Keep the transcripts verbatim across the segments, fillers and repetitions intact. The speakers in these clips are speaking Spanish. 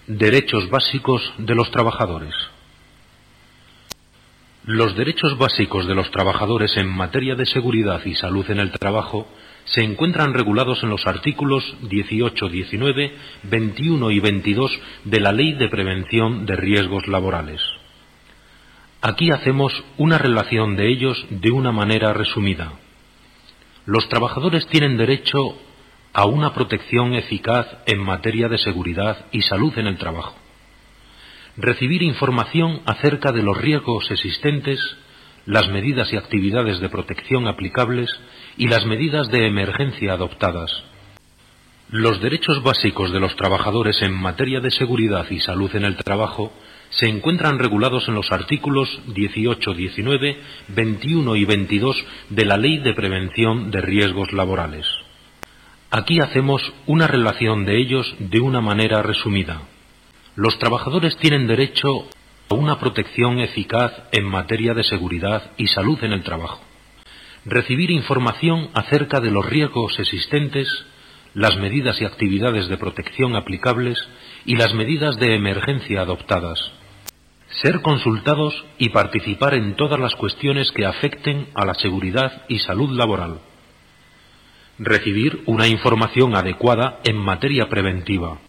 Derechos básicos de los trabajadores. Los derechos básicos de los trabajadores en materia de seguridad y salud en el trabajo se encuentran regulados en los artículos dieciocho, diecinueve, veintiuno y veintidós de la Ley de Prevención de Riesgos Laborales. Aquí hacemos una relación de ellos de una manera resumida. Los trabajadores tienen derecho a una protección eficaz en materia de seguridad y salud en el trabajo. Recibir información acerca de los riesgos existentes, las medidas y actividades de protección aplicables y las medidas de emergencia adoptadas. Los derechos básicos de los trabajadores en materia de seguridad y salud en el trabajo se encuentran regulados en los artículos dieciocho, diecinueve, veintiuno y veintidós de la Ley de Prevención de Riesgos Laborales. Aquí hacemos una relación de ellos de una manera resumida. Los trabajadores tienen derecho a una protección eficaz en materia de seguridad y salud en el trabajo. Recibir información acerca de los riesgos existentes, las medidas y actividades de protección aplicables y las medidas de emergencia adoptadas. Ser consultados y participar en todas las cuestiones que afecten a la seguridad y salud laboral. Recibir una información adecuada en materia preventiva.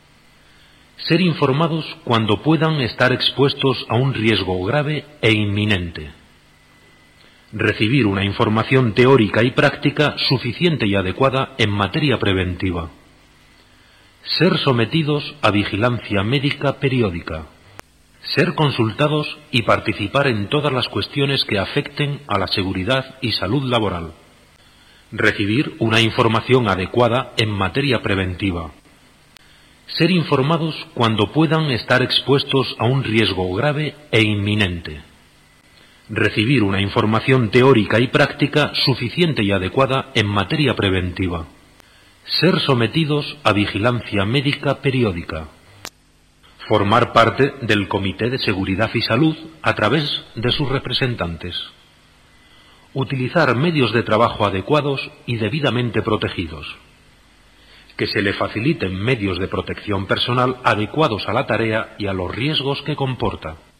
Ser informados cuando puedan estar expuestos a un riesgo grave e inminente. Recibir una información teórica y práctica suficiente y adecuada en materia preventiva. Ser sometidos a vigilancia médica periódica. Ser consultados y participar en todas las cuestiones que afecten a la seguridad y salud laboral. Recibir una información adecuada en materia preventiva. Ser informados cuando puedan estar expuestos a un riesgo grave e inminente. Recibir una información teórica y práctica suficiente y adecuada en materia preventiva. Ser sometidos a vigilancia médica periódica. Formar parte del Comité de Seguridad y Salud a través de sus representantes. Utilizar medios de trabajo adecuados y debidamente protegidos. Que se le faciliten medios de protección personal adecuados a la tarea y a los riesgos que comporta.